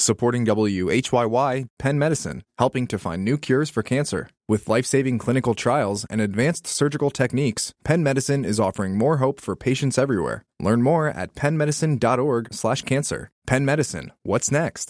Supporting WHYY, Penn Medicine, helping to find new cures for cancer. With life-saving clinical trials and advanced surgical techniques, Penn Medicine is offering more hope for patients everywhere. Learn more at pennmedicine.org/cancer. Penn Medicine, what's next?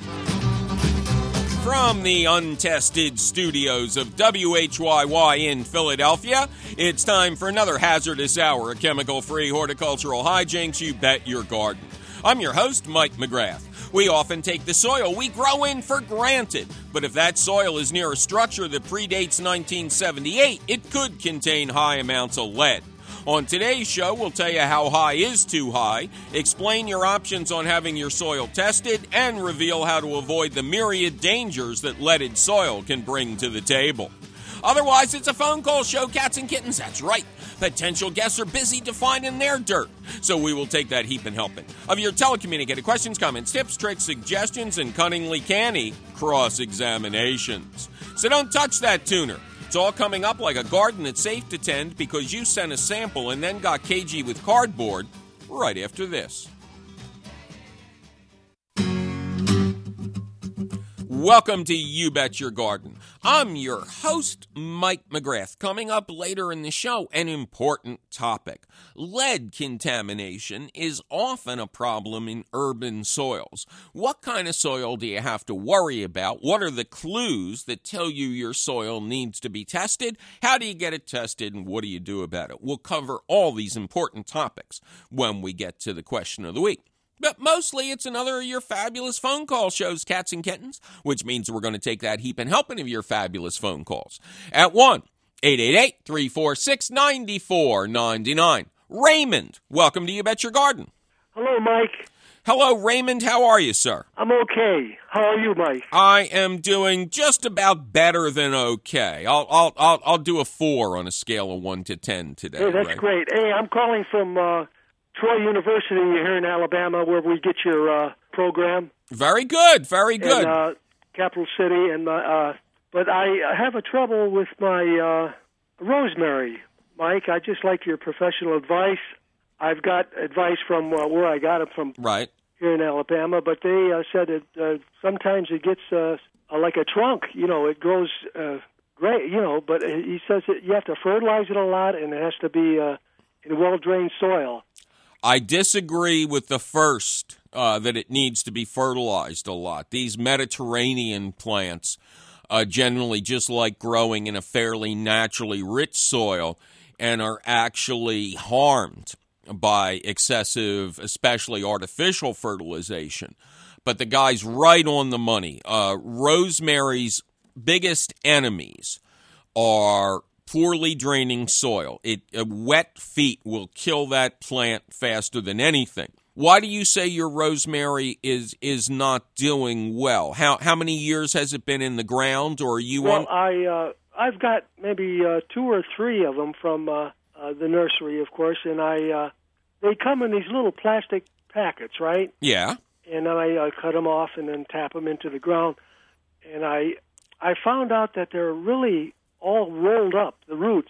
From the untested studios of WHYY in Philadelphia, it's time for another hazardous hour of chemical-free horticultural hijinks. You bet your garden. I'm your host, Mike McGrath. We often take the soil we grow in for granted, but if that soil is near a structure that predates 1978, it could contain high amounts of lead. On today's show, we'll tell you how high is too high, explain your options on having your soil tested, and reveal how to avoid the myriad dangers that leaded soil can bring to the table. Otherwise, it's a phone call show, cats and kittens. That's right. Potential guests are busy defining their dirt. So we will take that heap and helping of your telecommunicated questions, comments, tips, tricks, suggestions, and cunningly canny cross-examinations. So don't touch that tuner. It's all coming up like a garden that's safe to tend because you sent a sample and then got cagey with cardboard right after this. Welcome to You Bet Your Garden. I'm your host, Mike McGrath. Coming up later in the show, an important topic. Lead contamination is often a problem in urban soils. What kind of soil do you have to worry about? What are the clues that tell you your soil needs to be tested? How do you get it tested, and what do you do about it? We'll cover all these important topics when we get to the question of the week. But mostly it's another of your fabulous phone call shows, cats and kittens, which means we're going to take that heap and helping of your fabulous phone calls at 1-888-346-9499. Raymond, welcome to You Bet Your Garden. Hello, Mike. Hello, Raymond. How are you, sir? I'm okay. How are you, Mike? I am doing just about better than okay. I'll do a 4 on a scale of 1 to 10 today. Hey, that's great. Hey, I'm calling from Troy University here in Alabama, where we get your program. Very good, very good. In Capital City, and but I have a trouble with my rosemary, Mike. I just like your professional advice. I've got advice from where I got it from, right here in Alabama. But they said that sometimes it gets like a trunk. You know, it grows great. You know, but he says that you have to fertilize it a lot, and it has to be in well-drained soil. I disagree with the first, that it needs to be fertilized a lot. These Mediterranean plants generally just like growing in a fairly naturally rich soil and are actually harmed by excessive, especially artificial fertilization. But the guy's right on the money. Rosemary's biggest enemies are poorly draining soil. Wet feet will kill that plant faster than anything. Why do you say your rosemary is not doing well? How many years has it been in the ground, or are you on? I've got maybe 2 or 3 of them from the nursery, of course, and they come in these little plastic packets, right? Yeah. And then I cut them off and then tap them into the ground, and I found out that they're really all rolled up, the roots.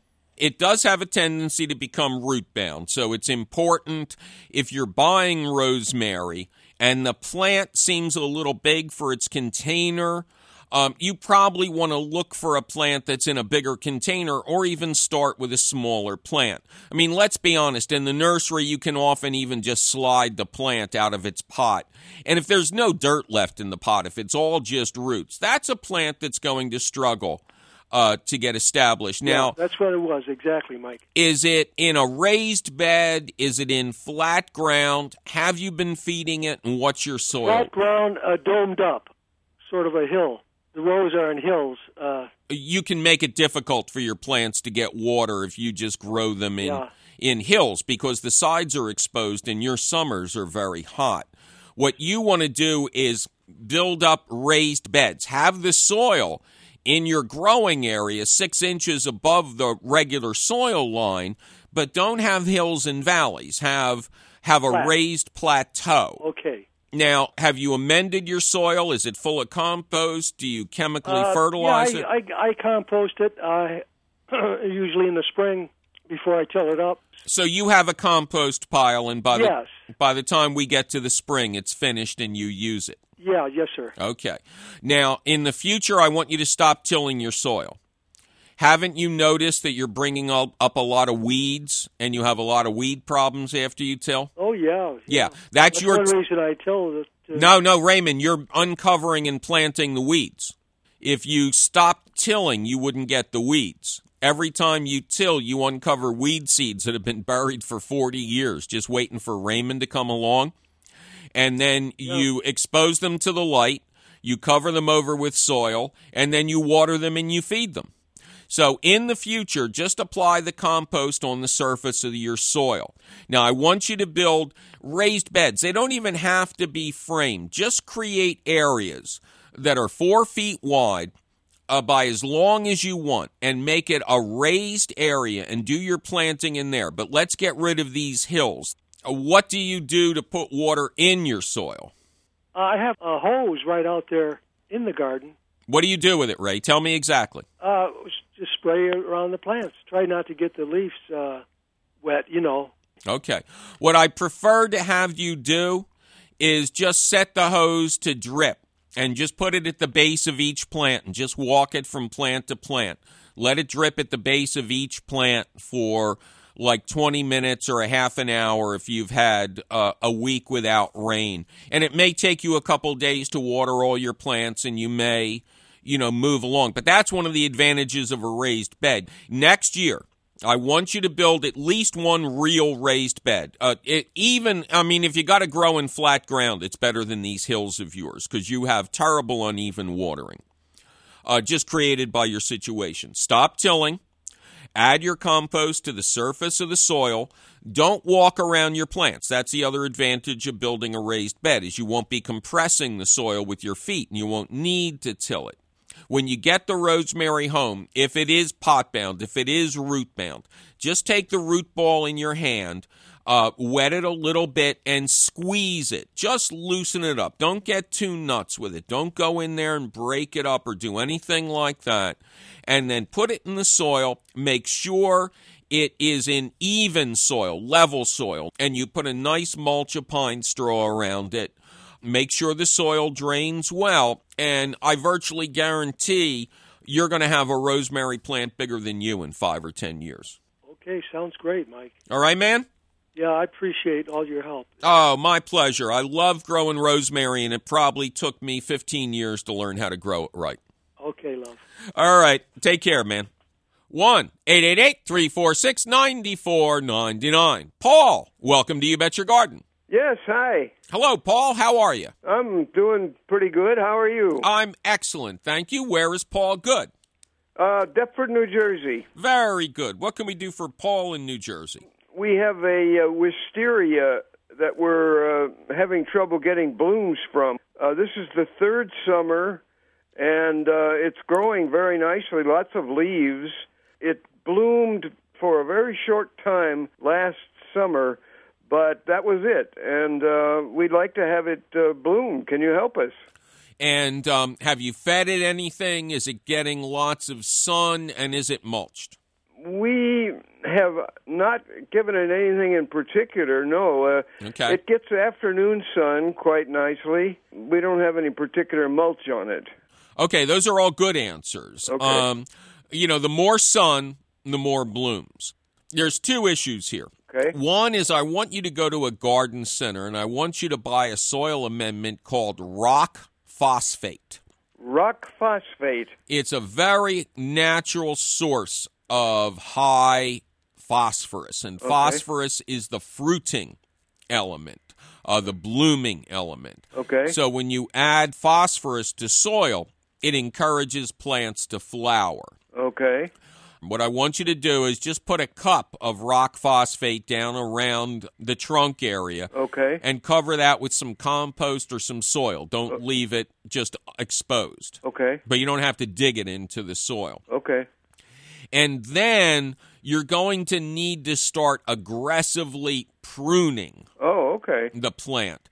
It does have a tendency to become root-bound, so it's important if you're buying rosemary and the plant seems a little big for its container, you probably want to look for a plant that's in a bigger container or even start with a smaller plant. I mean, let's be honest, in the nursery you can often even just slide the plant out of its pot. And if there's no dirt left in the pot, if it's all just roots, that's a plant that's going to struggle to get established. Now, yeah, that's what it was, exactly, Mike. Is it in a raised bed? Is it in flat ground? Have you been feeding it, and what's your soil? Flat ground, domed up, sort of a hill. The rows are in hills. You can make it difficult for your plants to get water if you just grow them in hills because the sides are exposed and your summers are very hot. What you want to do is build up raised beds. Have the soil in your growing area 6 inches above the regular soil line, but don't have hills and valleys. Have a raised plateau. Okay. Now, have you amended your soil? Is it full of compost? Do you chemically fertilize it? I compost it usually in the spring before I till it up. So you have a compost pile, and by Yes. the time we get to the spring, it's finished and you use it. Yeah, yes, sir. Okay. Now, in the future, I want you to stop tilling your soil. Haven't you noticed that you're bringing up a lot of weeds and you have a lot of weed problems after you till? Oh, yeah. Yeah, that's your... one reason I till it. No, Raymond, you're uncovering and planting the weeds. If you stopped tilling, you wouldn't get the weeds. Every time you till, you uncover weed seeds that have been buried for 40 years, just waiting for Raymond to come along. And then you expose them to the light, you cover them over with soil, and then you water them and you feed them. So in the future, just apply the compost on the surface of your soil. Now, I want you to build raised beds. They don't even have to be framed. Just create areas that are 4 feet wide by as long as you want and make it a raised area and do your planting in there. But let's get rid of these hills. What do you do to put water in your soil? I have a hose right out there in the garden. What do you do with it, Ray? Tell me exactly. Just spray it around the plants. Try not to get the leaves wet, Okay. What I prefer to have you do is just set the hose to drip and just put it at the base of each plant and just walk it from plant to plant. Let it drip at the base of each plant for like 20 minutes or a half an hour if you've had a week without rain. And it may take you a couple days to water all your plants, and you may, move along. But that's one of the advantages of a raised bed. Next year, I want you to build at least one real raised bed. If you got to grow in flat ground, it's better than these hills of yours because you have terrible uneven watering just created by your situation. Stop tilling. Add your compost to the surface of the soil. Don't walk around your plants. That's the other advantage of building a raised bed is you won't be compressing the soil with your feet and you won't need to till it. When you get the rosemary home, if it is pot-bound, if it is root-bound, just take the root ball in your hand, wet it a little bit, and squeeze it. Just loosen it up. Don't get too nuts with it. Don't go in there and break it up or do anything like that. And then put it in the soil. Make sure it is in even soil, level soil, and you put a nice mulch of pine straw around it. Make sure the soil drains well, and I virtually guarantee you're going to have a rosemary plant bigger than you in 5 or 10 years. Okay, sounds great, Mike. All right, man? Yeah, I appreciate all your help. Oh, my pleasure. I love growing rosemary, and it probably took me 15 years to learn how to grow it right. Okay, love. All right. Take care, man. 1-888-346-9499. Paul, welcome to You Bet Your Garden. Yes, hi. Hello, Paul. How are you? I'm doing pretty good. How are you? I'm excellent. Thank you. Where is Paul? Good. Deptford, New Jersey. Very good. What can we do for Paul in New Jersey? We have a wisteria that we're having trouble getting blooms from. This is the third summer, and it's growing very nicely, lots of leaves. It bloomed for a very short time last summer, but that was it, and we'd like to have it bloom. Can you help us? And have you fed it anything? Is it getting lots of sun, and is it mulched? We have not given it anything in particular, no. Okay. It gets afternoon sun quite nicely. We don't have any particular mulch on it. Okay, those are all good answers. Okay. The more sun, the more blooms. There's two issues here. Okay. One is I want you to go to a garden center, and I want you to buy a soil amendment called rock phosphate. Rock phosphate. It's a very natural source of high phosphorus, and phosphorus is the fruiting element, the blooming element. Okay. So when you add phosphorus to soil, it encourages plants to flower. Okay. What I want you to do is just put a cup of rock phosphate down around the trunk area. Okay. And cover that with some compost or some soil. Don't leave it just exposed. Okay. But you don't have to dig it into the soil. Okay. And then you're going to need to start aggressively pruning the plant.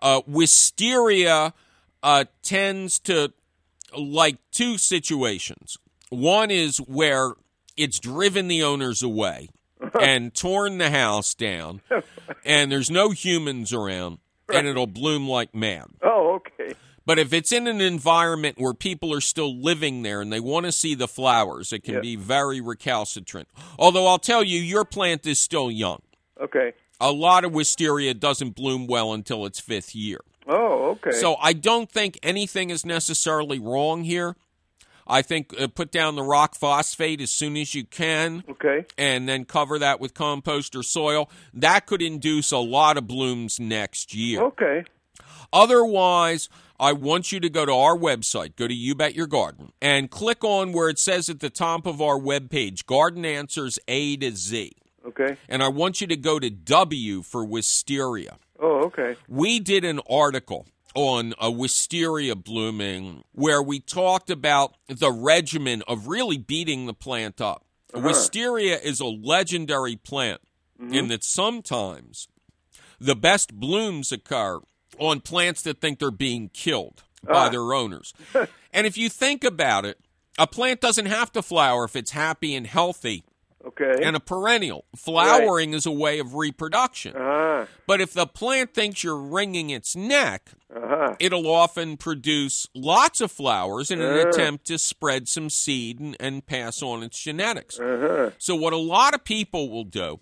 Wisteria tends to like two situations. One is where it's driven the owners away and torn the house down, and there's no humans around, and it'll bloom like mad. Oh, okay. But if it's in an environment where people are still living there and they want to see the flowers, it can be very recalcitrant. Although I'll tell you, your plant is still young. Okay. A lot of wisteria doesn't bloom well until its 5th year. Oh, okay. So I don't think anything is necessarily wrong here. I think put down the rock phosphate as soon as you can. Okay. And then cover that with compost or soil. That could induce a lot of blooms next year. Okay. Otherwise, I want you to go to our website, go to You Bet Your Garden, and click on where it says at the top of our webpage, Garden Answers A to Z. Okay. And I want you to go to W for wisteria. Oh, okay. We did an article on a wisteria blooming where we talked about the regimen of really beating the plant up. Wisteria is a legendary plant in that sometimes the best blooms occur on plants that think they're being killed by their owners. And if you think about it, a plant doesn't have to flower if it's happy and healthy. Okay. And a perennial. Flowering is a way of reproduction. But if the plant thinks you're wringing its neck, it'll often produce lots of flowers in an attempt to spread some seed and pass on its genetics. So what a lot of people will do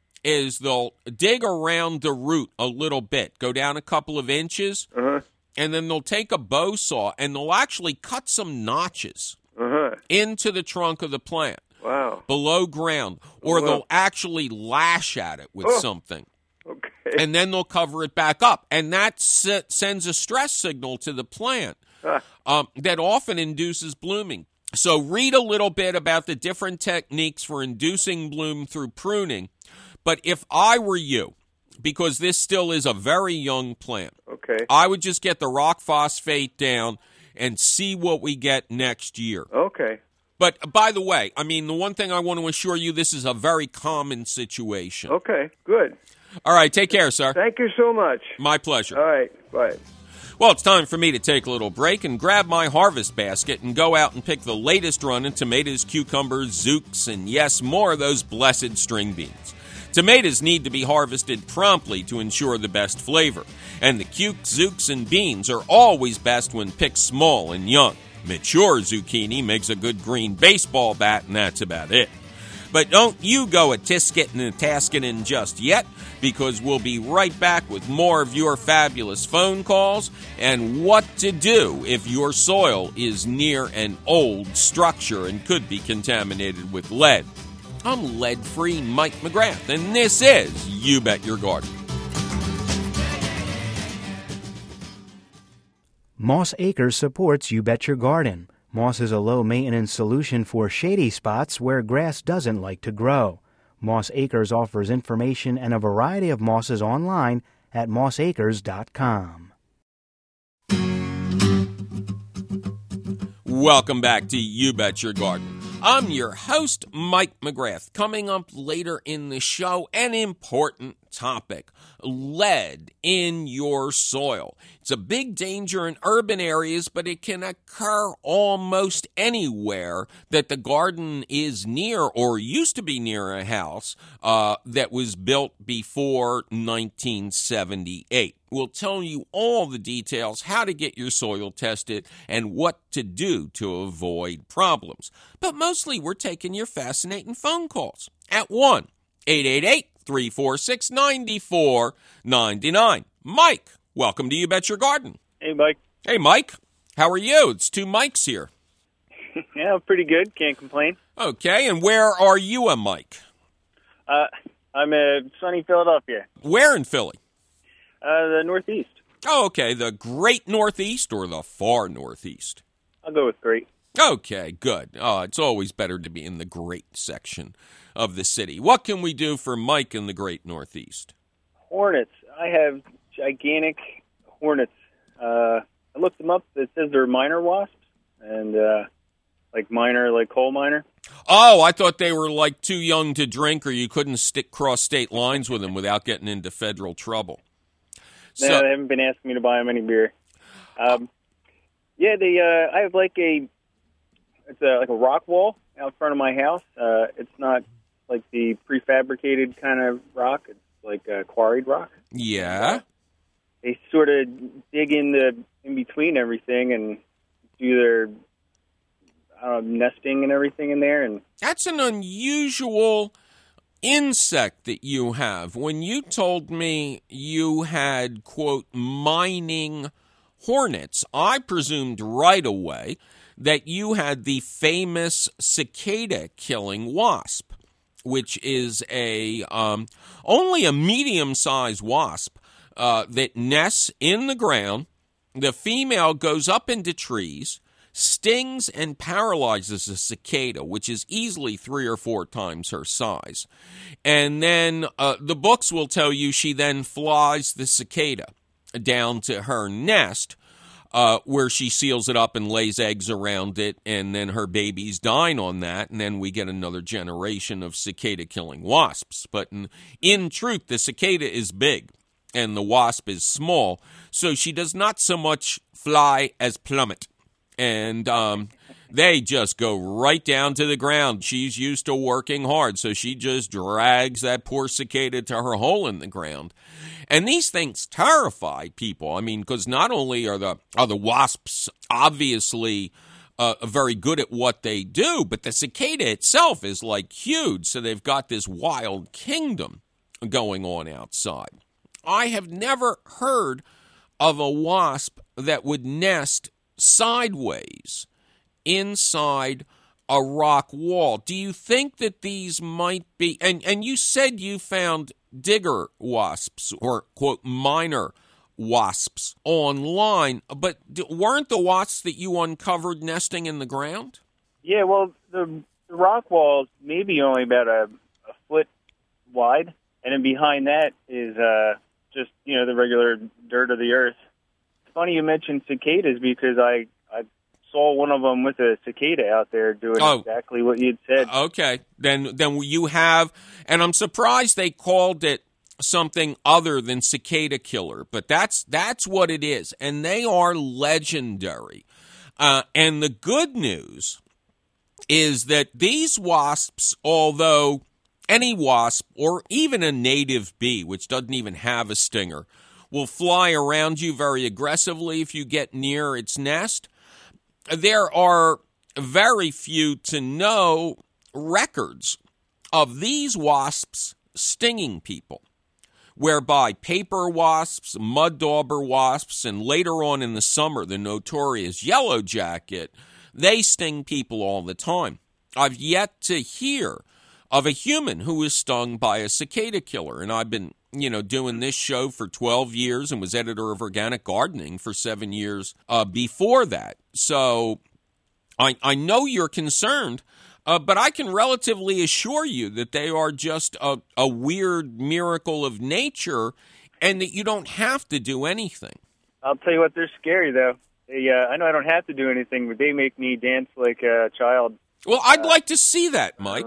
is they'll dig around the root a little bit, go down a couple of inches, and then they'll take a bow saw and they'll actually cut some notches into the trunk of the plant. Wow. Below ground, or they'll actually lash at it with something. Okay. And then they'll cover it back up. And that sends a stress signal to the plant that often induces blooming. So read a little bit about the different techniques for inducing bloom through pruning. But if I were you, because this still is a very young plant, I would just get the rock phosphate down and see what we get next year. Okay. But, by the way, I mean, the one thing I want to assure you, this is a very common situation. Okay, good. All right, take care, sir. Thank you so much. My pleasure. All right, bye. Well, it's time for me to take a little break and grab my harvest basket and go out and pick the latest run in tomatoes, cucumbers, zooks, and, yes, more of those blessed string beans. Tomatoes need to be harvested promptly to ensure the best flavor, and the cukes, zooks, and beans are always best when picked small and young. Mature zucchini makes a good green baseball bat, and that's about it. But don't you go a-tisketing and a-tasketing just yet, because we'll be right back with more of your fabulous phone calls and what to do if your soil is near an old structure and could be contaminated with lead. I'm lead-free Mike McGrath, and this is You Bet Your Garden. Moss Acres supports You Bet Your Garden. Moss is a low-maintenance solution for shady spots where grass doesn't like to grow. Moss Acres offers information and a variety of mosses online at mossacres.com. Welcome back to You Bet Your Garden. I'm your host, Mike McGrath. Coming up later in the show, an important topic: lead in your soil. It's a big danger in urban areas, but it can occur almost anywhere that the garden is near or used to be near a house that was built before 1978. We'll tell you all the details, how to get your soil tested, and what to do to avoid problems. But mostly we're taking your fascinating phone calls at 1-888-346-9499. Mike, welcome to You Bet Your Garden. Hey, Mike. Hey, Mike. How are you? It's two Mikes here. Yeah, pretty good. Can't complain. Okay, and where are you, Mike? I'm in sunny Philadelphia. Where in Philly? The Northeast. Oh, okay. The great Northeast or the far Northeast? I'll go with great. Okay, good. It's always better to be in the great section of the city. What can we do for Mike in the great Northeast? Hornets. I have gigantic hornets. I looked them up. It says they're minor wasps, and like coal miner. Oh, I thought they were like too young to drink, or you couldn't cross state lines with them without getting into federal trouble. No, they haven't been asking me to buy them any beer. I have like a rock wall out front of my house. It's not like the prefabricated kind of rock. It's like a quarried rock. Yeah. they sort of dig in between everything and do their nesting and everything in there. And that's an unusual insect that you have. When you told me you had, quote, mining hornets, I presumed right away that you had the famous cicada-killing wasp, which is only a medium-sized wasp that nests in the ground. The female goes up into trees, stings and paralyzes a cicada, which is easily 3 or 4 times her size. And then the books will tell you she then flies the cicada down to her nest, where she seals it up and lays eggs around it, and then her babies dine on that, and then we get another generation of cicada-killing wasps. But in truth, the cicada is big, and the wasp is small, so she does not so much fly as plummet. And they just go right down to the ground. She's used to working hard, so she just drags that poor cicada to her hole in the ground. And these things terrify people. I mean, because not only are the wasps obviously very good at what they do, but the cicada itself is like huge. So they've got this wild kingdom going on outside. I have never heard of a wasp that would nest sideways inside a rock wall. Do you think that these might be, and you said you found digger wasps or, quote, miner wasps online, but weren't the wasps that you uncovered nesting in the ground? Yeah, well, the rock wall is maybe only about a foot wide, and then behind that is just, the regular dirt of the earth. It's funny you mentioned cicadas because I saw one of them with a cicada out there doing exactly what you'd said. Okay. Then you have, and I'm surprised they called it something other than cicada killer, but that's what it is, and they are legendary. And the good news is that these wasps, although any wasp or even a native bee, which doesn't even have a stinger, will fly around you very aggressively if you get near its nest, there are very few to no records of these wasps stinging people, whereby paper wasps, mud dauber wasps, and later on in the summer, the notorious yellow jacket, they sting people all the time. I've yet to hear of a human who was stung by a cicada killer, and I've been doing this show for 12 years and was editor of Organic Gardening for 7 years before that. So I know you're concerned, but I can relatively assure you that they are just a weird miracle of nature and that you don't have to do anything. I'll tell you what, they're scary, though. I know I don't have to do anything, but they make me dance like a child. Well, I'd like to see that, Mike.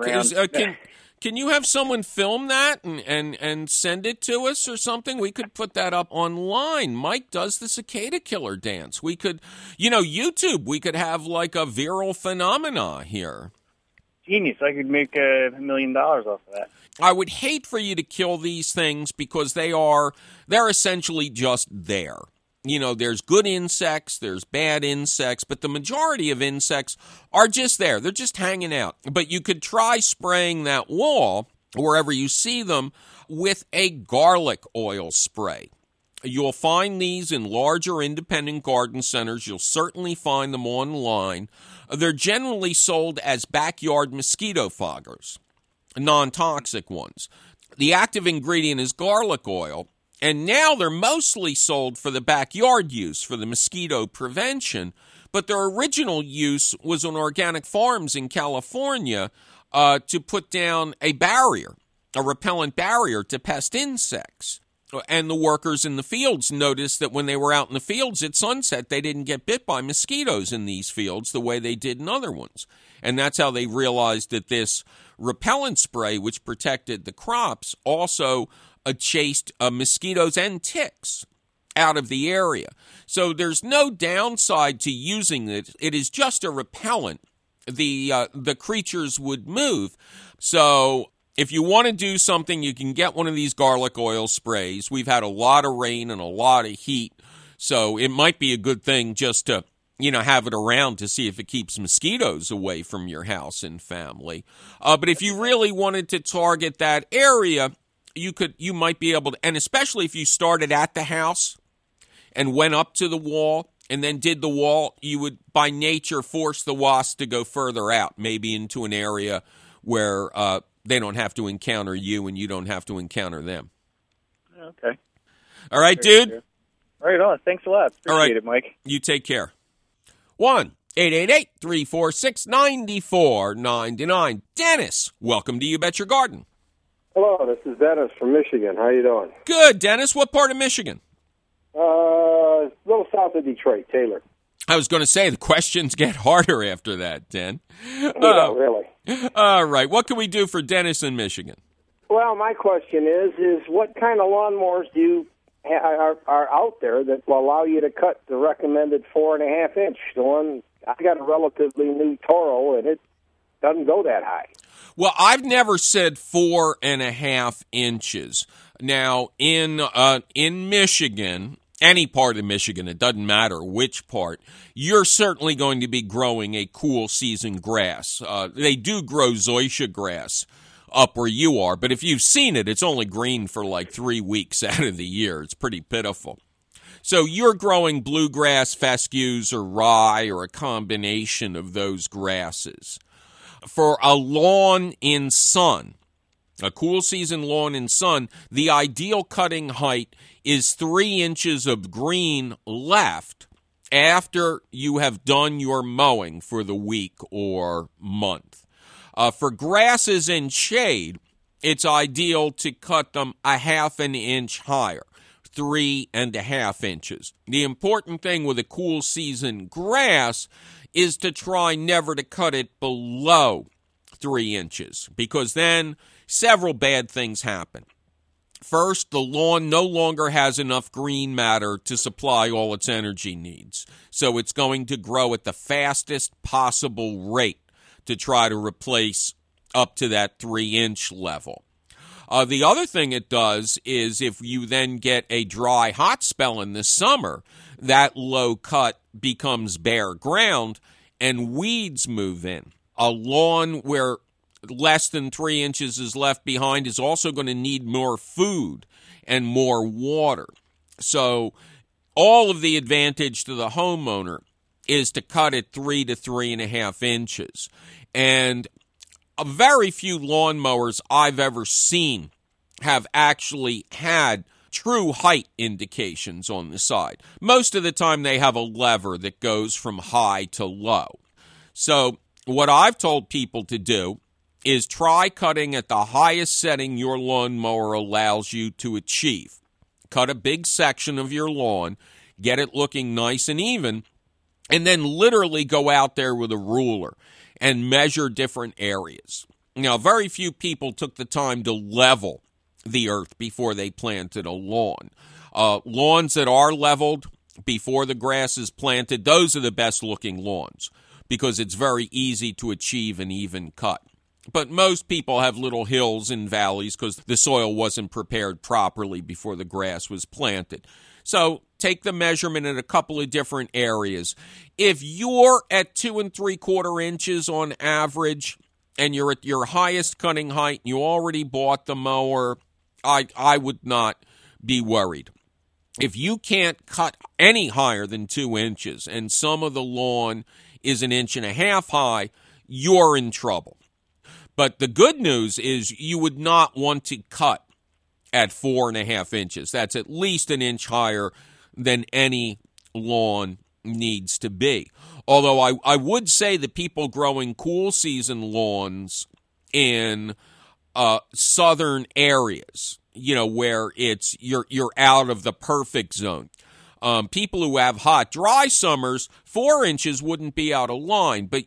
Can you have someone film that and send it to us or something? We could put that up online. Mike does the cicada killer dance. We could, YouTube, we could have like a viral phenomena here. Genius. I could make $1 million off of that. I would hate for you to kill these things because they're essentially just there. There's good insects, there's bad insects, but the majority of insects are just there. They're just hanging out. But you could try spraying that wall, wherever you see them, with a garlic oil spray. You'll find these in larger independent garden centers. You'll certainly find them online. They're generally sold as backyard mosquito foggers, non-toxic ones. The active ingredient is garlic oil. And now they're mostly sold for the backyard use, for the mosquito prevention. But their original use was on organic farms in California to put down a barrier, a repellent barrier to pest insects. And the workers in the fields noticed that when they were out in the fields at sunset, they didn't get bit by mosquitoes in these fields the way they did in other ones. And that's how they realized that this repellent spray, which protected the crops, also chased mosquitoes and ticks out of the area. So there's no downside to using it. It is just a repellent. The creatures would move. So if you want to do something, you can get one of these garlic oil sprays. We've had a lot of rain and a lot of heat, so it might be a good thing just to, have it around to see if it keeps mosquitoes away from your house and family. But if you really wanted to target that area, you might be able to, and especially if you started at the house and went up to the wall and then did the wall, you would, by nature, force the wasps to go further out, maybe into an area where they don't have to encounter you and you don't have to encounter them. Okay. All right, dude? Right on. Thanks a lot. Appreciate it, Mike. You take care. 1-888-346-9499. Dennis, welcome to You Bet Your Garden. Hello, this is Dennis from Michigan. How you doing? Good, Dennis. What part of Michigan? A little south of Detroit, Taylor. I was going to say, the questions get harder after that, Den. No, really. All right. What can we do for Dennis in Michigan? Well, my question is what kind of lawnmowers do you are out there that will allow you to cut the recommended 4.5 inch? The one, I got a relatively new Toro, and it doesn't go that high. Well, I've never said 4.5 inches. Now, in Michigan, any part of Michigan, it doesn't matter which part, you're certainly going to be growing a cool season grass. They do grow zoysia grass up where you are, but if you've seen it, it's only green for like 3 weeks out of the year. It's pretty pitiful. So you're growing bluegrass, fescues, or rye, or a combination of those grasses. For a lawn in sun, a cool season lawn in sun, the ideal cutting height is 3 inches of green left after you have done your mowing for the week or month. For grasses and shade, it's ideal to cut them 1/2 inch higher, 3.5 inches. The important thing with a cool season grass is to try never to cut it below 3 inches, because then several bad things happen. First, the lawn no longer has enough green matter to supply all its energy needs, so it's going to grow at the fastest possible rate to try to replace up to that 3-inch level. The other thing it does is if you then get a dry, hot spell in the summer, that low cut becomes bare ground and weeds move in. A lawn where less than 3 inches is left behind is also going to need more food and more water. So all of the advantage to the homeowner is to cut it 3 to 3.5 inches. And a very few lawnmowers I've ever seen have actually had true height indications on the side. Most of the time they have a lever that goes from high to low. So what I've told people to do is try cutting at the highest setting your lawnmower allows you to achieve. Cut a big section of your lawn, get it looking nice and even, and then literally go out there with a ruler and measure different areas. Now, very few people took the time to level the earth before they planted a lawn. Lawns that are leveled before the grass is planted, those are the best looking lawns because it's very easy to achieve an even cut. But most people have little hills and valleys because the soil wasn't prepared properly before the grass was planted. So take the measurement in a couple of different areas. If you're at 2 3/4 inches on average and you're at your highest cutting height, you already bought the mower, I would not be worried. If you can't cut any higher than 2 inches and some of the lawn is 1.5 inches high, you're in trouble. But the good news is you would not want to cut at 4.5 inches. That's at least 1 inch higher than any lawn needs to be. Although I would say that people growing cool season lawns in southern areas, where it's you're out of the perfect zone. People who have hot, dry summers, 4 inches wouldn't be out of line, but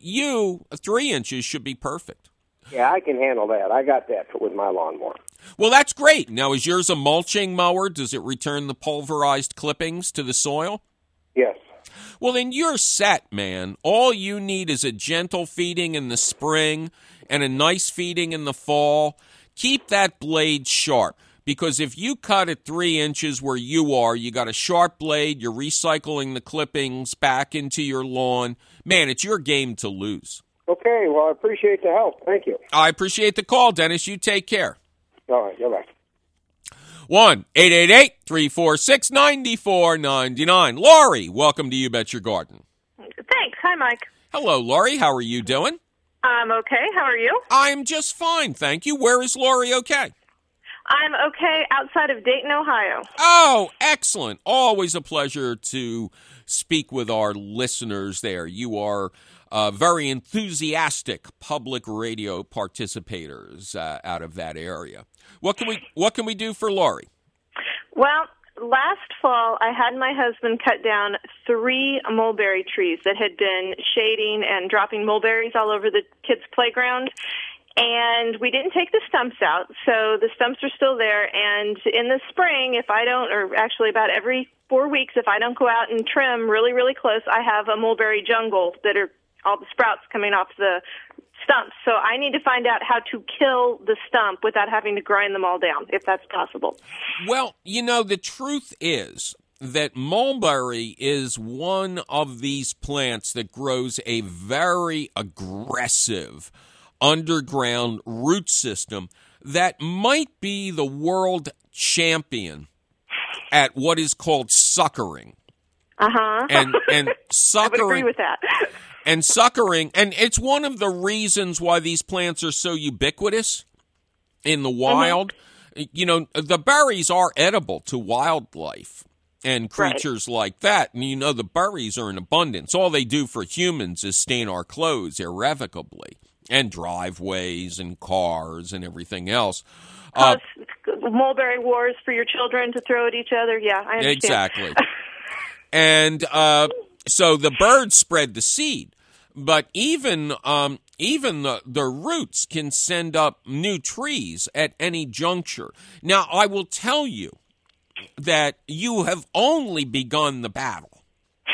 3 inches should be perfect. Yeah, I can handle that. I got that with my lawnmower. Well, that's great. Now, is yours a mulching mower? Does it return the pulverized clippings to the soil? Yes. Well, then you're set, man. All you need is a gentle feeding in the spring and a nice feeding in the fall. keep that blade sharp. Because if you cut at 3 inches where you are, you got a sharp blade, you're recycling the clippings back into your lawn. Man, it's your game to lose. Okay, well, I appreciate the help. Thank you. I appreciate the call, Dennis. You take care. All right, bye-bye. 1-888-346-9499. Laurie, welcome to You Bet Your Garden. Thanks. Hi, Mike. Hello, Laurie. How are you doing? I'm okay. How are you? I'm just fine, thank you. Where is Laurie okay? I'm okay outside of Dayton, Ohio. Oh, excellent. Always a pleasure to speak with our listeners there. You are very enthusiastic public radio participators out of that area. What can we do for Laurie? Well, last fall, I had my husband cut down 3 mulberry trees that had been shading and dropping mulberries all over the kids' playground. And we didn't take the stumps out, so the stumps are still there. And in the spring, if I don't, or actually about every 4 weeks, if I don't go out and trim really, really close, I have a mulberry jungle that are all the sprouts coming off the stumps. So I need to find out how to kill the stump without having to grind them all down, if that's possible. Well, the truth is that mulberry is one of these plants that grows a very aggressive underground root system that might be the world champion at what is called suckering. Uh-huh. And suckering. I would agree with that. And suckering, and it's one of the reasons why these plants are so ubiquitous in the wild. Mm-hmm. The berries are edible to wildlife and creatures like that. And the berries are in abundance. All they do for humans is stain our clothes irrevocably. And driveways and cars and everything else. Mulberry wars for your children to throw at each other. Yeah, I understand. Exactly. And so the birds spread the seed. But even the roots can send up new trees at any juncture. Now, I will tell you that you have only begun the battle.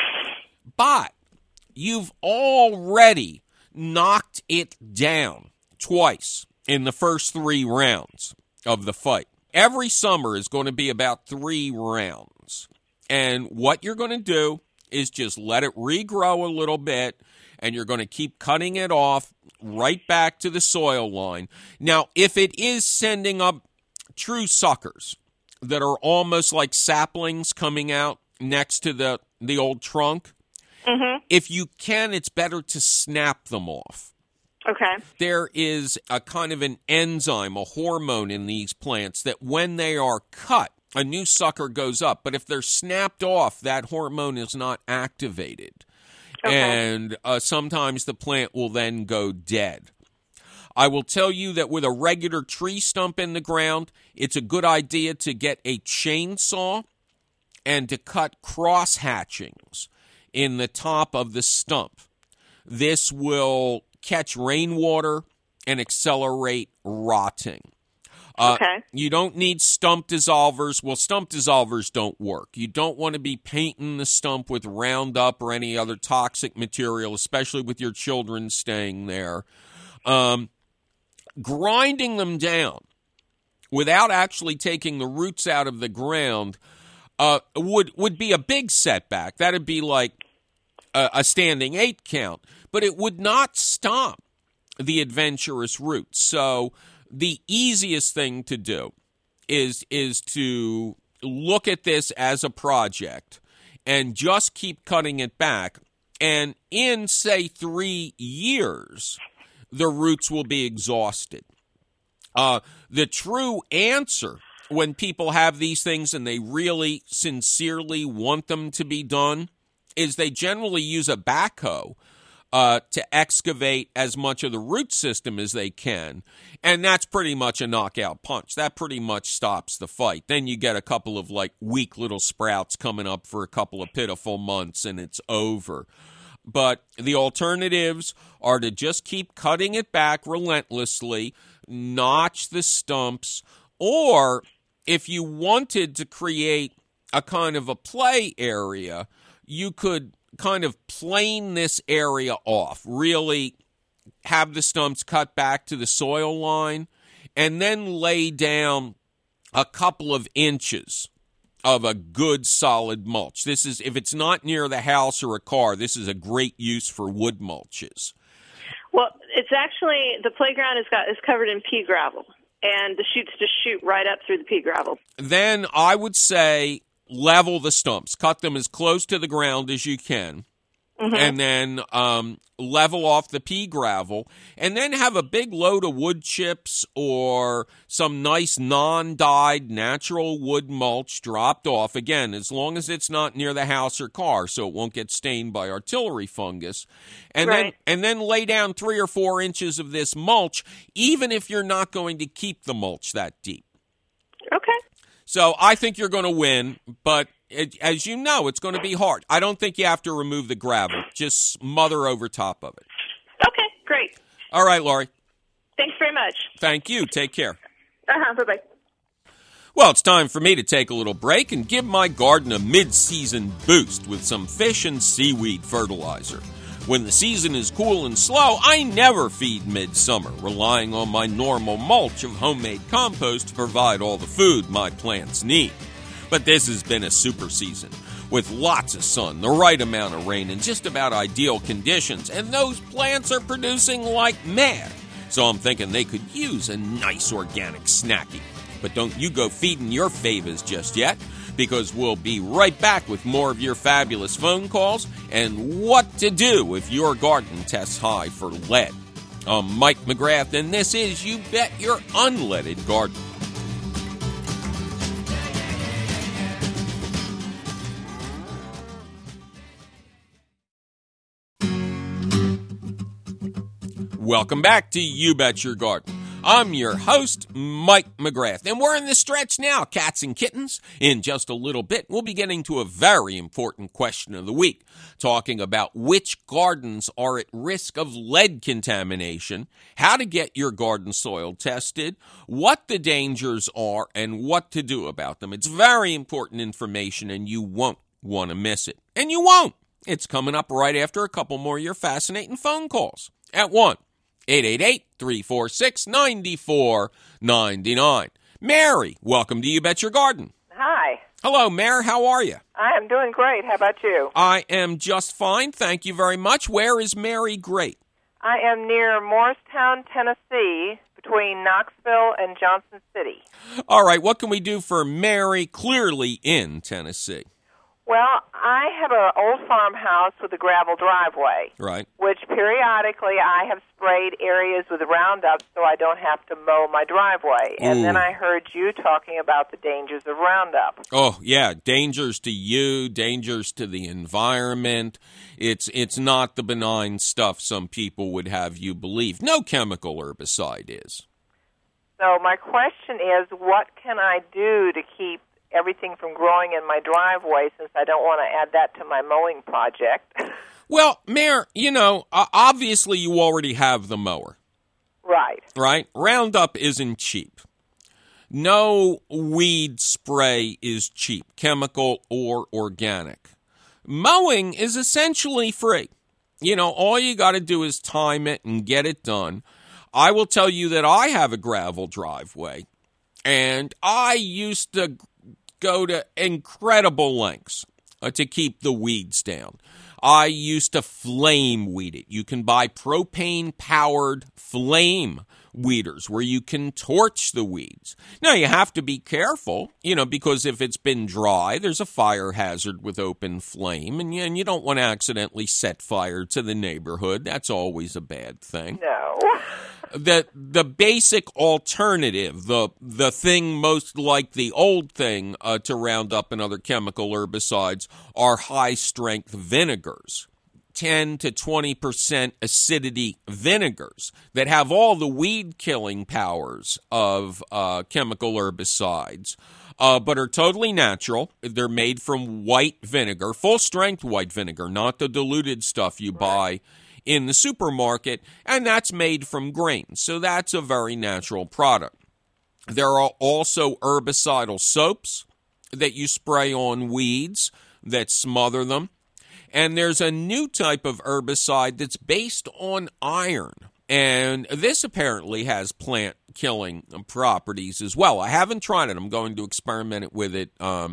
But you've already knocked it down twice in the first 3 rounds of the fight. Every summer is going to be about 3 rounds. And what you're going to do is just let it regrow a little bit, and you're going to keep cutting it off right back to the soil line. Now, if it is sending up true suckers that are almost like saplings coming out next to the old trunk, mm-hmm. If you can, it's better to snap them off. Okay. There is a kind of an enzyme, a hormone in these plants that when they are cut, a new sucker goes up. But if they're snapped off, that hormone is not activated. Okay. And sometimes the plant will then go dead. I will tell you that with a regular tree stump in the ground, it's a good idea to get a chainsaw and to cut cross hatchings in the top of the stump. This will catch rainwater and accelerate rotting. Okay. You don't need stump dissolvers. Well, stump dissolvers don't work. You don't want to be painting the stump with Roundup or any other toxic material, especially with your children staying there. Grinding them down without actually taking the roots out of the ground would be a big setback. That would be like a standing 8 count, but it would not stop the adventurous roots. So the easiest thing to do is to look at this as a project and just keep cutting it back. And in, say, 3 years, the roots will be exhausted. The true answer when people have these things and they really sincerely want them to be done is they generally use a backhoe to excavate as much of the root system as they can. And that's pretty much a knockout punch. That pretty much stops the fight. Then you get a couple of weak little sprouts coming up for a couple of pitiful months and it's over. But the alternatives are to just keep cutting it back relentlessly, notch the stumps, or if you wanted to create a kind of a play area, you could kind of plane this area off, really have the stumps cut back to the soil line, and then lay down a couple of inches of a good solid mulch. This is, if it's not near the house or a car, this is a great use for wood mulches. Well, it's actually, the playground is covered in pea gravel, and the shoots just shoot right up through the pea gravel. Then I would say level the stumps. Cut them as close to the ground as you can. Mm-hmm. And then level off the pea gravel, and then have a big load of wood chips or some nice non-dyed natural wood mulch dropped off, again, as long as it's not near the house or car, so it won't get stained by artillery fungus. And right. then lay down 3 or 4 inches of this mulch, even if you're not going to keep the mulch that deep. Okay. So I think you're going to win, but as you know, it's going to be hard. I don't think you have to remove the gravel. Just smother over top of it. Okay, great. All right, Laurie. Thanks very much. Thank you. Take care. Bye-bye. Well, it's time for me to take a little break and give my garden a mid-season boost with some fish and seaweed fertilizer. When the season is cool and slow, I never feed midsummer, relying on my normal mulch of homemade compost to provide all the food my plants need. But this has been a super season, with lots of sun, the right amount of rain, and just about ideal conditions, and those plants are producing like mad. So I'm thinking they could use a nice organic snacky. But don't you go feeding your favors just yet, because we'll be right back with more of your fabulous phone calls and what to do if your garden tests high for lead. I'm Mike McGrath, and this is You Bet Your Unleaded Garden. Welcome back to You Bet Your Garden. I'm your host, Mike McGrath, and we're in the stretch now, cats and kittens. In just a little bit, we'll be getting to a very important question of the week, talking about which gardens are at risk of lead contamination, how to get your garden soil tested, what the dangers are, and what to do about them. It's very important information, and you won't want to miss it. And you won't. It's coming up right after a couple more of your fascinating phone calls at 1-888-346-9499. Mary, welcome to You Bet Your Garden. Hi. Hello, Mary. How are you? I am doing great. How about you? I am just fine. Thank you very much. Where is Mary great? I am near Morristown, Tennessee, between Knoxville and Johnson City. All right. What can we do for Mary clearly in Tennessee? Well, I have an old farmhouse with a gravel driveway. Right. Which periodically I have sprayed areas with Roundup so I don't have to mow my driveway. Ooh. And then I heard you talking about the dangers of Roundup. Oh, yeah. Dangers to you, dangers to the environment. It's not the benign stuff some people would have you believe. No chemical herbicide is. So my question is, what can I do to keep everything from growing in my driveway, since I don't want to add that to my mowing project? Well, Mayor, obviously you already have the mower. Right. Right? Roundup isn't cheap. No weed spray is cheap, chemical or organic. Mowing is essentially free. All you got to do is time it and get it done. I will tell you that I have a gravel driveway, and I used to go to incredible lengths to keep the weeds down. I used to flame weed it. You can buy propane-powered flame weeders where you can torch the weeds. Now, you have to be careful, because if it's been dry, there's a fire hazard with open flame, and you don't want to accidentally set fire to the neighborhood. That's always a bad thing. No. The basic alternative, the thing most like the old thing to Roundup and other chemical herbicides, are high-strength vinegars. 10 to 20% acidity vinegars that have all the weed-killing powers of chemical herbicides, but are totally natural. They're made from white vinegar, full-strength white vinegar, not the diluted stuff you buy in the supermarket, and that's made from grains, so that's a very natural product. There are also herbicidal soaps that you spray on weeds that smother them. And there's a new type of herbicide that's based on iron. And this apparently has plant-killing properties as well. I haven't tried it. I'm going to experiment with it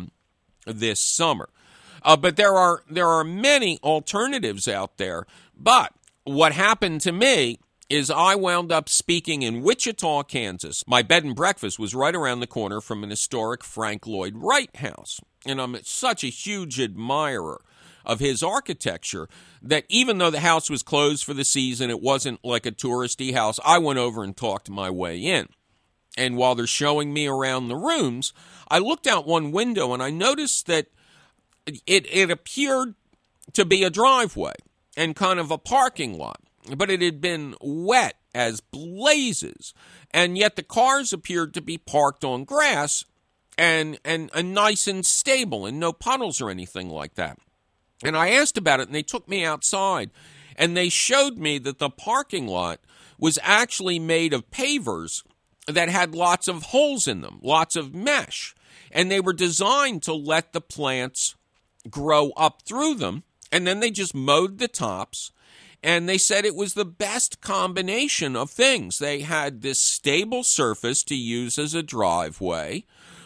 this summer. But there are many alternatives out there. But what happened to me is I wound up speaking in Wichita, Kansas. My bed and breakfast was right around the corner from an historic Frank Lloyd Wright house. And I'm such a huge admirer of his architecture that even though the house was closed for the season, it wasn't like a touristy house, I went over and talked my way in. And while they're showing me around the rooms, I looked out one window and I noticed that it appeared to be a driveway and kind of a parking lot. But it had been wet as blazes, and yet the cars appeared to be parked on grass and nice and stable and no puddles or anything like that. And I asked about it, and they took me outside, and they showed me that the parking lot was actually made of pavers that had lots of holes in them, lots of mesh, and they were designed to let the plants grow up through them, and then they just mowed the tops. And they said it was the best combination of things. They had this stable surface to use as a driveway,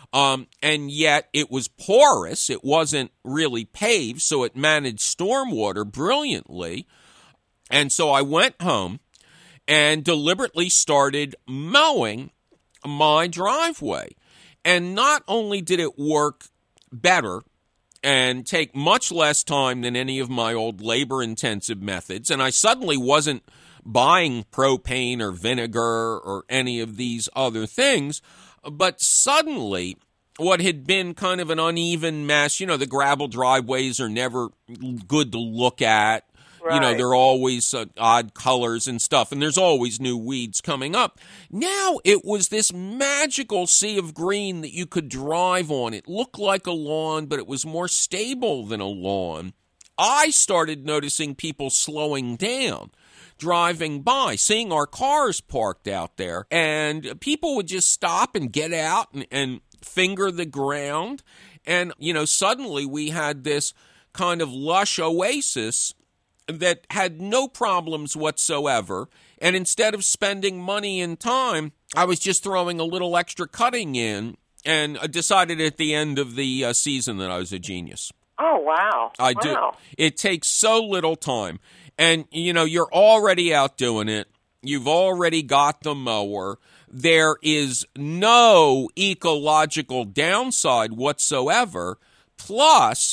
and yet it was porous. It wasn't really paved, so it managed stormwater brilliantly. And so I went home and deliberately started mowing my driveway. And not only did it work better and take much less time than any of my old labor-intensive methods, and I suddenly wasn't buying propane or vinegar or any of these other things, but suddenly what had been kind of an uneven mess, the gravel driveways are never good to look at. Right. They're always odd colors and stuff, and there's always new weeds coming up. Now it was this magical sea of green that you could drive on. It looked like a lawn, but it was more stable than a lawn. I started noticing people slowing down, driving by, seeing our cars parked out there, and people would just stop and get out and finger the ground. And, suddenly we had this kind of lush oasis that had no problems whatsoever, and instead of spending money and time, I was just throwing a little extra cutting in, and I decided at the end of the season that I was a genius. Oh, wow. I do. It takes so little time, and, you're already out doing it. You've already got the mower. There is no ecological downside whatsoever, plus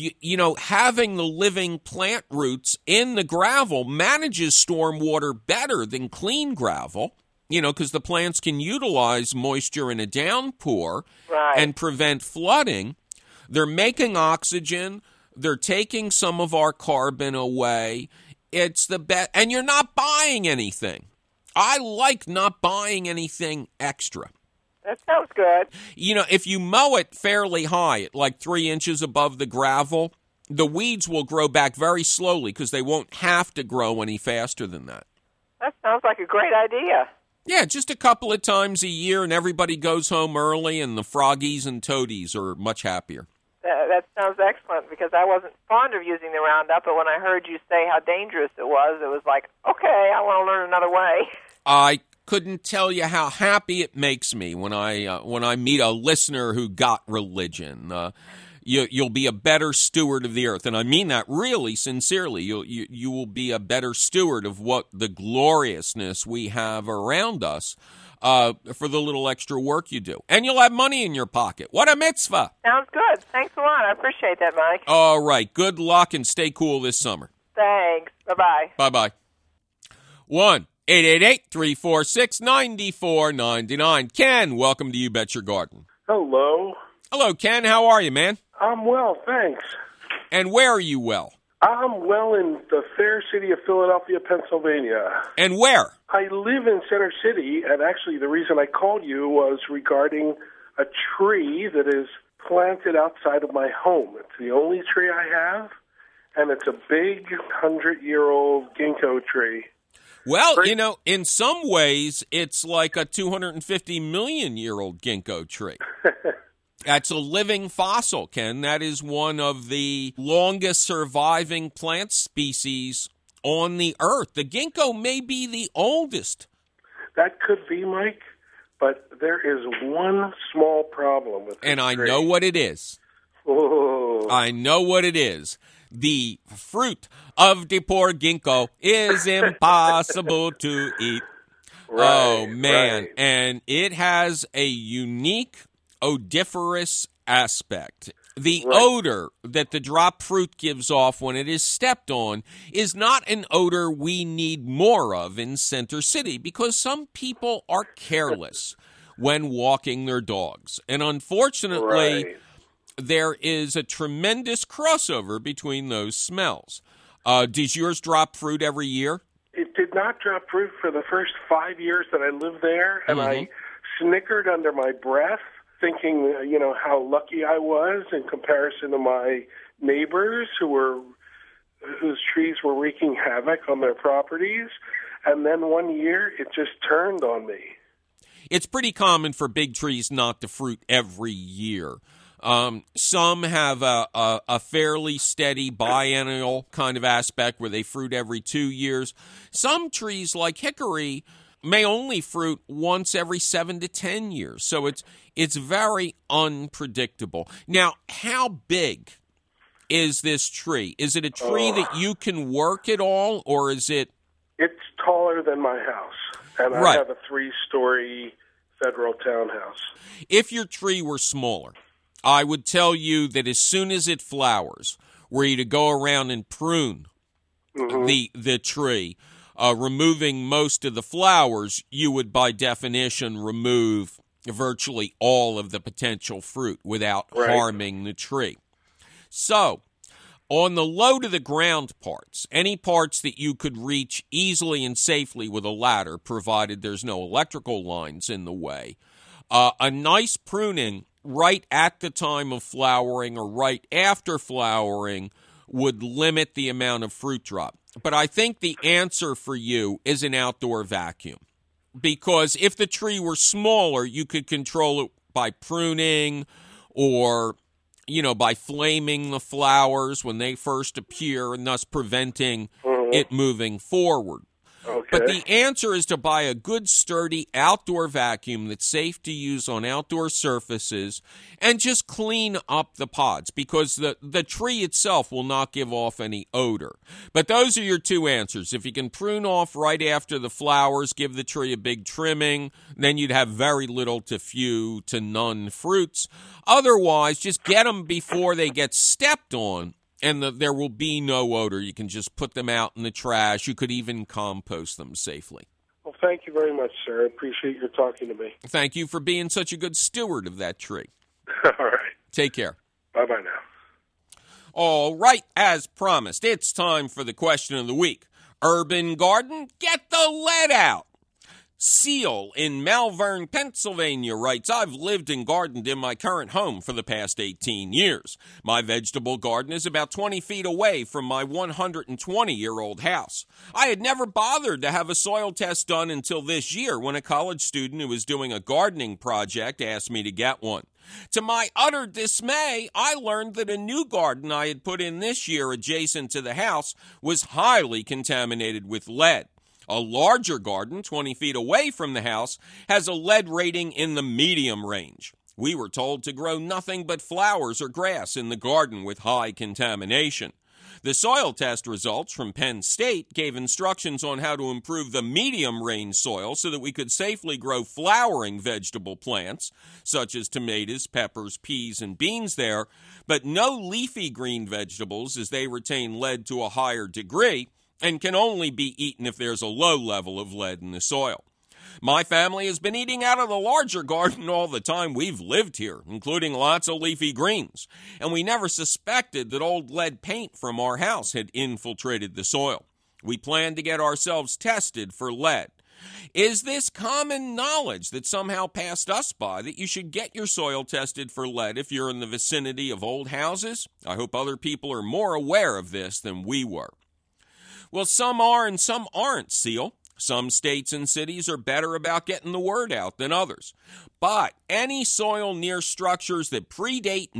having the living plant roots in the gravel manages stormwater better than clean gravel, because the plants can utilize moisture in a downpour and prevent flooding. They're making oxygen. They're taking some of our carbon away. It's the best. And you're not buying anything. I like not buying anything extra. That sounds good. If you mow it fairly high, at like 3 inches above the gravel, the weeds will grow back very slowly because they won't have to grow any faster than that. That sounds like a great idea. Yeah, just a couple of times a year, and everybody goes home early, and the froggies and toadies are much happier. That sounds excellent, because I wasn't fond of using the Roundup, but when I heard you say how dangerous it was like, okay, I want to learn another way. I couldn't tell you how happy it makes me when I meet a listener who got religion. You'll be a better steward of the earth, and I mean that really sincerely. You will be a better steward of what the gloriousness we have around us for the little extra work you do, and you'll have money in your pocket. What a mitzvah! Sounds good. Thanks a lot. I appreciate that, Mike. All right. Good luck and stay cool this summer. Thanks. Bye-bye. Bye-bye. 1-888-346-9499. Ken, welcome to You Bet Your Garden. Hello. Hello, Ken. How are you, man? I'm well, thanks. And where are you well? I'm well in the fair city of Philadelphia, Pennsylvania. And where? I live in Center City, and actually the reason I called you was regarding a tree that is planted outside of my home. It's the only tree I have, and it's a big 100-year-old ginkgo tree. Well, in some ways, it's like a 250 million-year-old ginkgo tree. That's a living fossil, Ken. That is one of the longest surviving plant species on the earth. The ginkgo may be the oldest. That could be, Mike, but there is one small problem with this And I tree. know what it is. Oh. I know what it is. The fruit of the poor ginkgo is impossible to eat. Right, oh, man. right. And it has a unique odoriferous aspect. The odor that the drop fruit gives off when it is stepped on is not an odor we need more of in Center City because some people are careless when walking their dogs. And unfortunately, there is a tremendous crossover between those smells. Does yours drop fruit every year? It did not drop fruit for the first 5 years that I lived there, and I snickered under my breath, thinking, how lucky I was in comparison to my neighbors whose trees were wreaking havoc on their properties. And then one year, it just turned on me. It's pretty common for big trees not to fruit every year. Some have a fairly steady biennial kind of aspect where they fruit every 2 years. Some trees, like hickory, may only fruit once every 7 to 10 years. So it's very unpredictable. Now, how big is this tree? Is it a tree that you can work at all, or is it? It's taller than my house, and I have a 3-story federal townhouse. If your tree were smaller, I would tell you that as soon as it flowers, were you to go around and prune the tree, removing most of the flowers, you would by definition remove virtually all of the potential fruit without harming the tree. So, on the low to the ground parts, any parts that you could reach easily and safely with a ladder, provided there's no electrical lines in the way, a nice pruning right at the time of flowering or right after flowering would limit the amount of fruit drop. But I think the answer for you is an outdoor vacuum. Because if the tree were smaller, you could control it by pruning or, by flaming the flowers when they first appear and thus preventing it moving forward. Okay. But the answer is to buy a good, sturdy outdoor vacuum that's safe to use on outdoor surfaces and just clean up the pods because the tree itself will not give off any odor. But those are your two answers. If you can prune off right after the flowers, give the tree a big trimming, then you'd have very little to few to none fruits. Otherwise, just get them before they get stepped on. And there will be no odor. You can just put them out in the trash. You could even compost them safely. Well, thank you very much, sir. I appreciate your talking to me. Thank you for being such a good steward of that tree. All right. Take care. Bye-bye now. All right, as promised, it's time for the question of the week. Urban Garden, get the lead out. Seal in Malvern, Pennsylvania writes, I've lived and gardened in my current home for the past 18 years. My vegetable garden is about 20 feet away from my 120-year-old house. I had never bothered to have a soil test done until this year when a college student who was doing a gardening project asked me to get one. To my utter dismay, I learned that a new garden I had put in this year adjacent to the house was highly contaminated with lead. A larger garden, 20 feet away from the house, has a lead rating in the medium range. We were told to grow nothing but flowers or grass in the garden with high contamination. The soil test results from Penn State gave instructions on how to improve the medium range soil so that we could safely grow flowering vegetable plants, such as tomatoes, peppers, peas, and beans there, but no leafy green vegetables as they retain lead to a higher degree, and can only be eaten if there's a low level of lead in the soil. My family has been eating out of the larger garden all the time we've lived here, including lots of leafy greens, and we never suspected that old lead paint from our house had infiltrated the soil. We planned to get ourselves tested for lead. Is this common knowledge that somehow passed us by that you should get your soil tested for lead if you're in the vicinity of old houses? I hope other people are more aware of this than we were. Well, some are and some aren't, Seal. Some states and cities are better about getting the word out than others. But any soil near structures that predate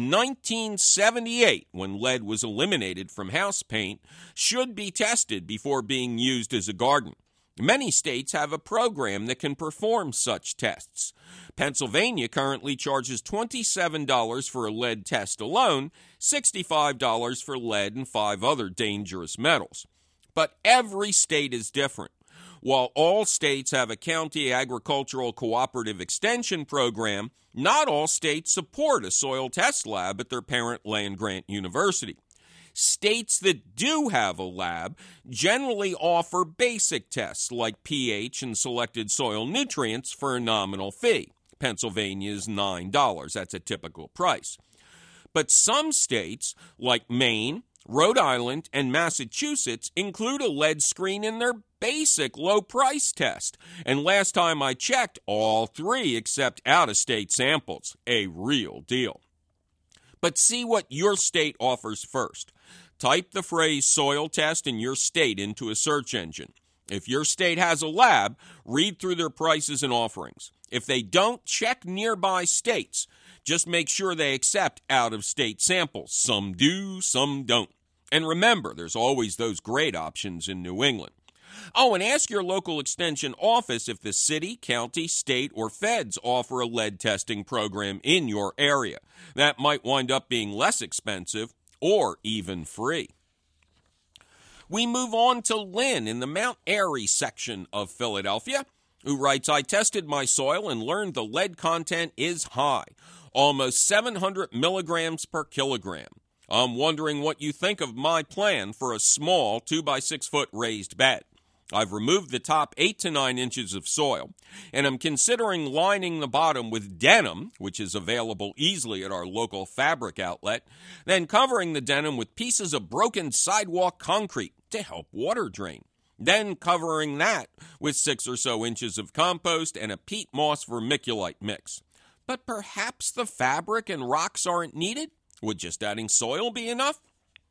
1978, when lead was eliminated from house paint, should be tested before being used as a garden. Many states have a program that can perform such tests. Pennsylvania currently charges $27 for a lead test alone, $65 for lead and 5 other dangerous metals. But every state is different. While all states have a county agricultural cooperative extension program, not all states support a soil test lab at their parent land-grant university. States that do have a lab generally offer basic tests like pH and selected soil nutrients for a nominal fee. Pennsylvania is $9. That's a typical price. But some states, like Maine, Rhode Island, and Massachusetts, include a lead screen in their basic low-price test. And last time I checked, all 3 accept out-of-state samples. A real deal. But see what your state offers first. Type the phrase soil test in your state into a search engine. If your state has a lab, read through their prices and offerings. If they don't, check nearby states. Just make sure they accept out-of-state samples. Some do, some don't. And remember, there's always those great options in New England. Oh, and ask your local extension office if the city, county, state, or feds offer a lead testing program in your area. That might wind up being less expensive or even free. We move on to Lynn in the Mount Airy section of Philadelphia, who writes, I tested my soil and learned the lead content is high, almost 700 milligrams per kilogram. I'm wondering what you think of my plan for a small 2x6 foot raised bed. I've removed the top 8 to 9 inches of soil, and I'm considering lining the bottom with denim, which is available easily at our local fabric outlet, then covering the denim with pieces of broken sidewalk concrete to help water drain. Then covering that with 6 or so inches of compost and a peat moss vermiculite mix. But perhaps the fabric and rocks aren't needed? Would just adding soil be enough?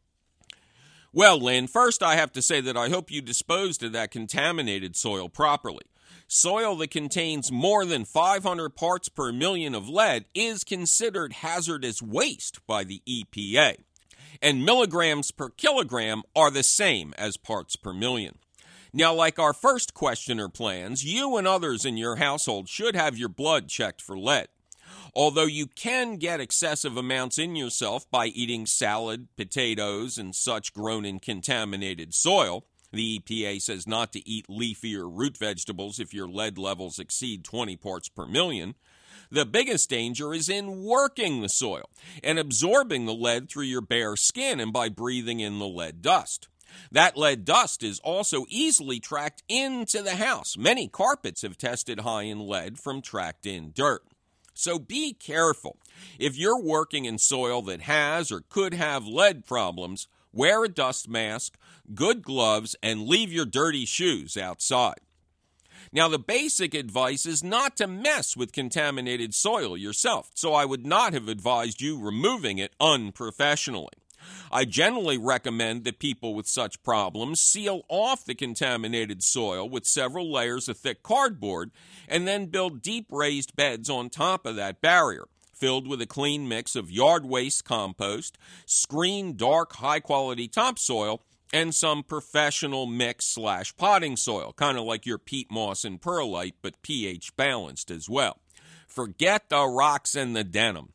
Well, Lynn, first I have to say that I hope you disposed of that contaminated soil properly. Soil that contains more than 500 parts per million of lead is considered hazardous waste by the EPA. And milligrams per kilogram are the same as parts per million. Now, like our first questioner plans, you and others in your household should have your blood checked for lead. Although you can get excessive amounts in yourself by eating salad, potatoes, and such grown in contaminated soil, the EPA says not to eat leafy or root vegetables if your lead levels exceed 20 parts per million. The biggest danger is in working the soil and absorbing the lead through your bare skin and by breathing in the lead dust. That lead dust is also easily tracked into the house. Many carpets have tested high in lead from tracked-in dirt. So be careful. If you're working in soil that has or could have lead problems, wear a dust mask, good gloves, and leave your dirty shoes outside. Now, the basic advice is not to mess with contaminated soil yourself, so I would not have advised you removing it unprofessionally. I generally recommend that people with such problems seal off the contaminated soil with several layers of thick cardboard and then build deep raised beds on top of that barrier, filled with a clean mix of yard waste compost, screened dark high-quality topsoil, and some professional mix/potting soil, kind of like your peat moss and perlite, but pH balanced as well. Forget the rocks and the denim.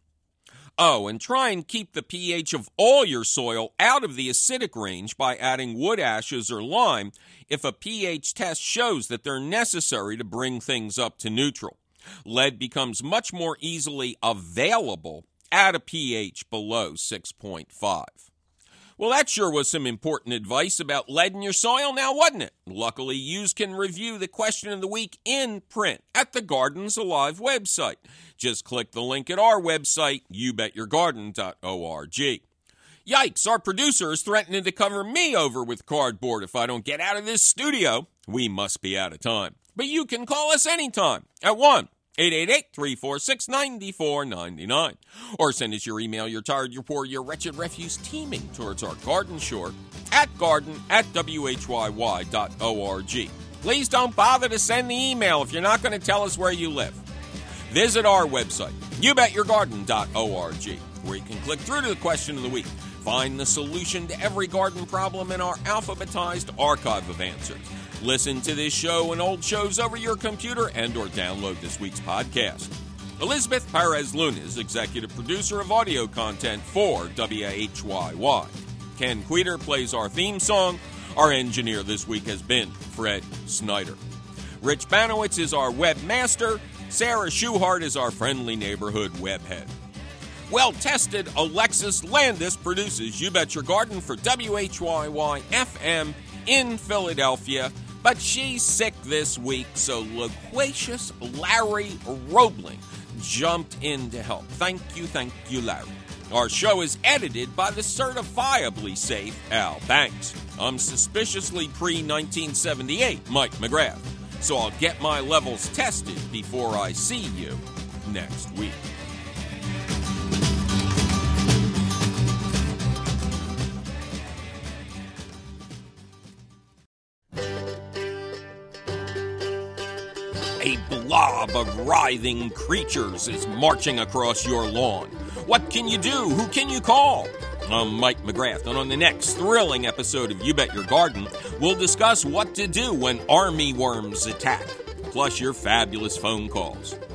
Oh, and try and keep the pH of all your soil out of the acidic range by adding wood ashes or lime if a pH test shows that they're necessary to bring things up to neutral. Lead becomes much more easily available at a pH below 6.5. Well, that sure was some important advice about lead in your soil now, wasn't it? Luckily, you can review the question of the week in print at the Gardens Alive website. Just click the link at our website, youbetyourgarden.org. Yikes, our producer is threatening to cover me over with cardboard if I don't get out of this studio. We must be out of time. But you can call us anytime at 1-888-346-9499. Or send us your email, you're tired, you're poor, your wretched refuse teeming towards our garden shore at garden@whyy.org. Please don't bother to send the email if you're not going to tell us where you live. Visit our website, youbetyourgarden.org, where you can click through to the question of the week. Find the solution to every garden problem in our alphabetized archive of answers. Listen to this show and old shows over your computer and or download this week's podcast. Elizabeth Perez Luna is executive producer of audio content for WHYY. Ken Queter plays our theme song. Our engineer this week has been Fred Snyder. Rich Banowitz is our webmaster. Sarah Schuhart is our friendly neighborhood webhead. Well-tested Alexis Landis produces You Bet Your Garden for WHYY-FM in Philadelphia, but she's sick this week, so loquacious Larry Roebling jumped in to help. Thank you, Larry. Our show is edited by the certifiably safe Al Banks. I'm suspiciously pre-1978 Mike McGrath, so I'll get my levels tested before I see you next week. A blob of writhing creatures is marching across your lawn. What can you do? Who can you call? I'm Mike McGrath, and on the next thrilling episode of You Bet Your Garden, we'll discuss what to do when army worms attack, plus your fabulous phone calls.